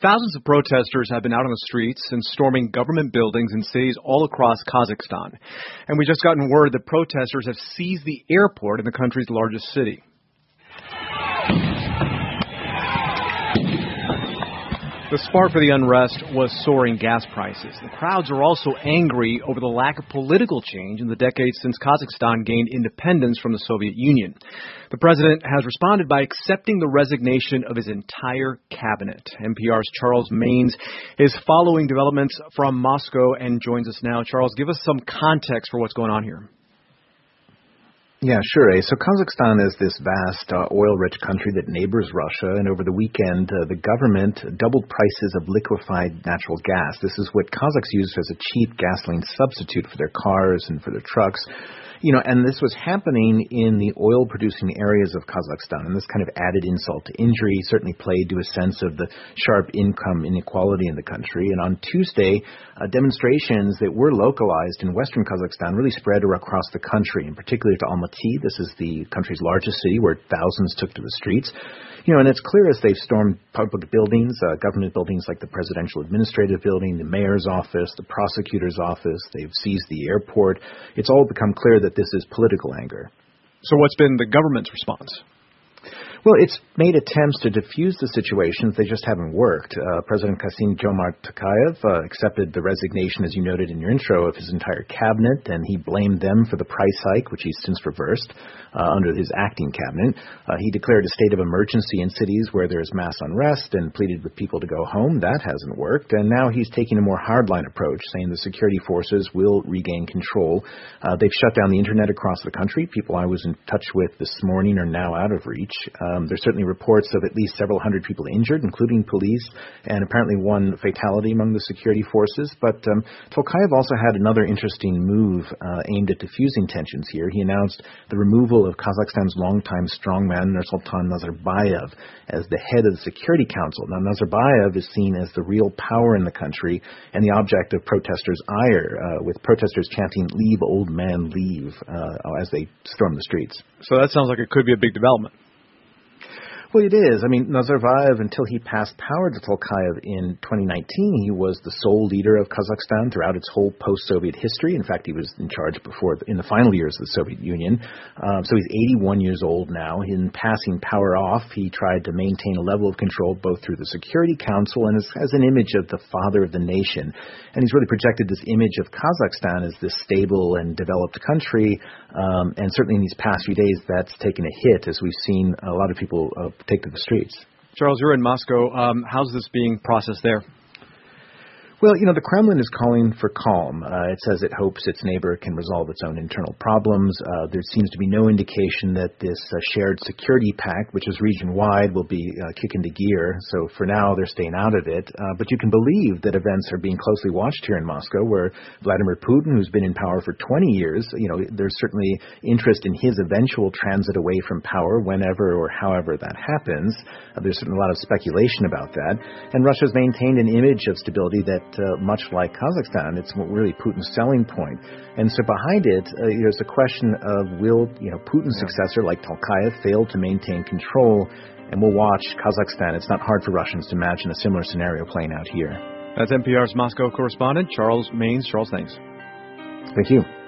Thousands of protesters have been out on the streets and storming government buildings in cities all across Kazakhstan. And we just gotten word that protesters have seized the airport in the country's largest city. The spark for the unrest was soaring gas prices. The crowds are also angry over the lack of political change in the decades since Kazakhstan gained independence from the Soviet Union. The president has responded by accepting the resignation of his entire cabinet. NPR's Charles Maynes is following developments from Moscow and joins us now. Charles, give us some context for what's going on here. Yeah, sure. So Kazakhstan is this vast oil-rich country that neighbors Russia, and over the weekend, the government doubled prices of liquefied natural gas. This is what Kazakhs use as a cheap gasoline substitute for their cars and for their trucks. You know, and this was happening in the oil-producing areas of Kazakhstan, and this kind of added insult to injury, certainly played to a sense of the sharp income inequality in the country. And on Tuesday, demonstrations that were localized in western Kazakhstan really spread across the country, in particular to Almaty. This is the country's largest city, where thousands took to the streets. You know, and it's clear as they've stormed public buildings, government buildings like the Presidential Administrative Building, the mayor's office, the prosecutor's office, they've seized the airport. It's all become clear that this is political anger. So what's been the government's response? Well, it's made attempts to defuse the situations. They just haven't worked. President Kassym-Jomart Tokayev accepted the resignation, as you noted in your intro, of his entire cabinet, and he blamed them for the price hike, which he's since reversed under his acting cabinet. He declared a state of emergency in cities where there's mass unrest and pleaded with people to go home. That hasn't worked. And now he's taking a more hardline approach, saying the security forces will regain control. They've shut down the internet across the country. People I was in touch with this morning are now out of reach. There's certainly reports of at least several hundred people injured, including police, and apparently one fatality among the security forces. But Tokayev also had another interesting move aimed at diffusing tensions here. He announced the removal of Kazakhstan's longtime strongman, Nursultan Nazarbayev, as the head of the Security Council. Now, Nazarbayev is seen as the real power in the country and the object of protesters' ire, with protesters chanting, "Leave, old man, leave," as they storm the streets. So that sounds like it could be a big development. Well, it is. I mean, Nazarbayev, until he passed power to Tokayev in 2019, he was the sole leader of Kazakhstan throughout its whole post-Soviet history. In fact, he was in charge in the final years of the Soviet Union. So he's 81 years old now. In passing power off, he tried to maintain a level of control both through the Security Council and as an image of the father of the nation. And he's really projected this image of Kazakhstan as this stable and developed country. And certainly in these past few days, that's taken a hit, as we've seen a lot of people take to the streets. Charles, you're in Moscow. How's this being processed there? Well, you know, the Kremlin is calling for calm. It says it hopes its neighbor can resolve its own internal problems. There seems to be no indication that this shared security pact, which is region-wide, will be kicked into gear. So for now, they're staying out of it. But you can believe that events are being closely watched here in Moscow, where Vladimir Putin, who's been in power for 20 years, you know, there's certainly interest in his eventual transit away from power whenever or however that happens. There's certainly a lot of speculation about that. And Russia's maintained an image of stability that much like Kazakhstan, it's really Putin's selling point. And so behind it, there's a question of will Putin's successor, like Tokayev, fail to maintain control? And we'll watch Kazakhstan. It's not hard for Russians to imagine a similar scenario playing out here. That's NPR's Moscow correspondent, Charles Maynes. Charles, thanks. Thank you.